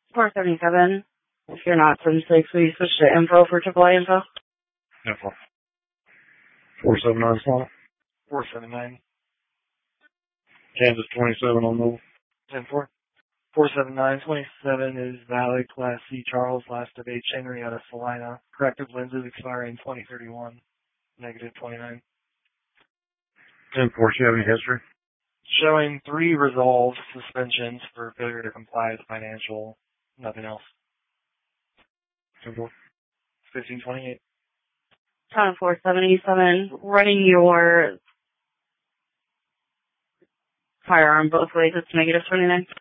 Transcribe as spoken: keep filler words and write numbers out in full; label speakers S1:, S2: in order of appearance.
S1: four seventy-seven. If you're not seventy-six, will you switch to info for triple A info?
S2: Info. four seven nine slot.
S3: four seven nine.
S2: Kansas twenty-seven on move.
S3: ten four. four seven nine twenty-seven is valid Class C Charles, last of H. Henry out of Salina. Corrective lenses expiring twenty thirty-one. Negative twenty-nine.
S2: ten four, you have any history?
S3: Showing three resolved suspensions for failure to comply with financial. Nothing else.
S2: ten four.
S3: fifteen twenty-eight.
S1: Town four seventy-seven. Running your firearm both ways. It's negative twenty-nine.